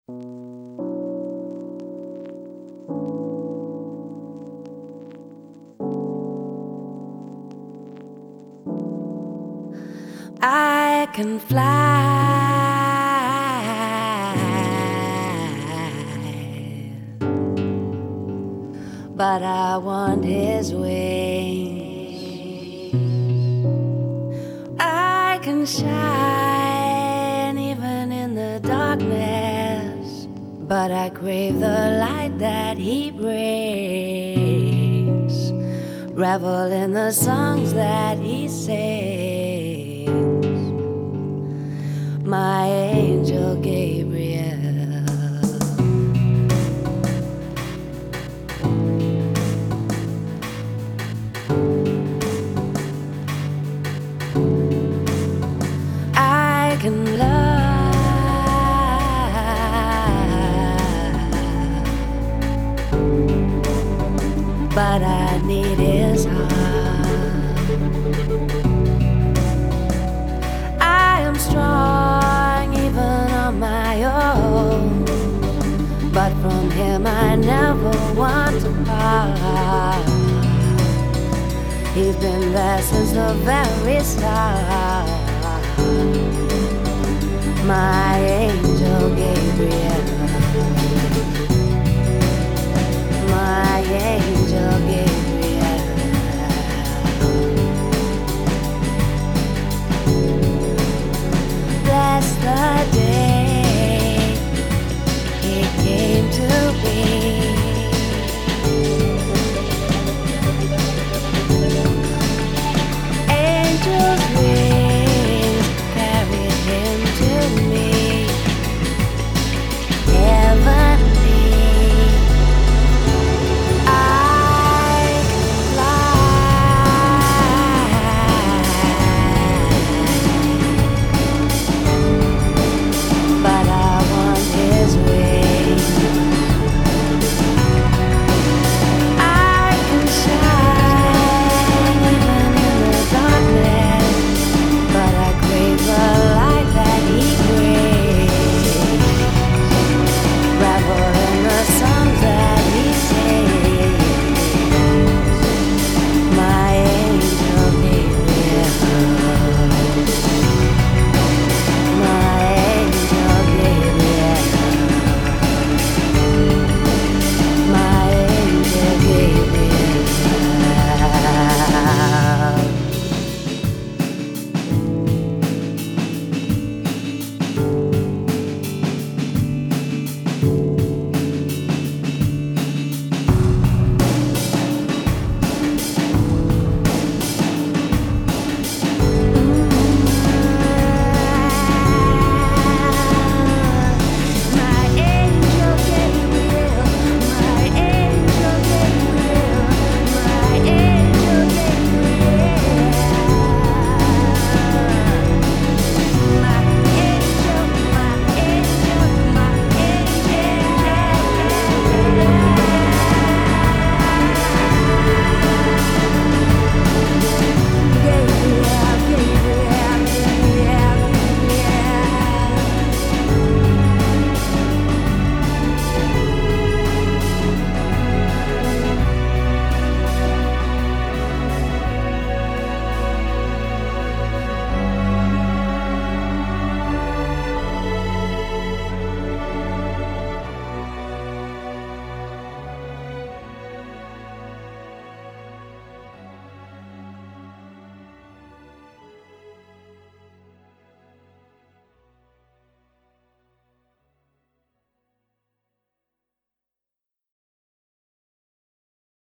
I can fly, but I want his wings. I can shine even in the darkness, but I crave the light that he brings. Revel in the songs that he sings. My angel Gabriel. I can love, but I need his heart. I am strong even on my own, but from him I never want to part. He's been there since the very start. My angel gave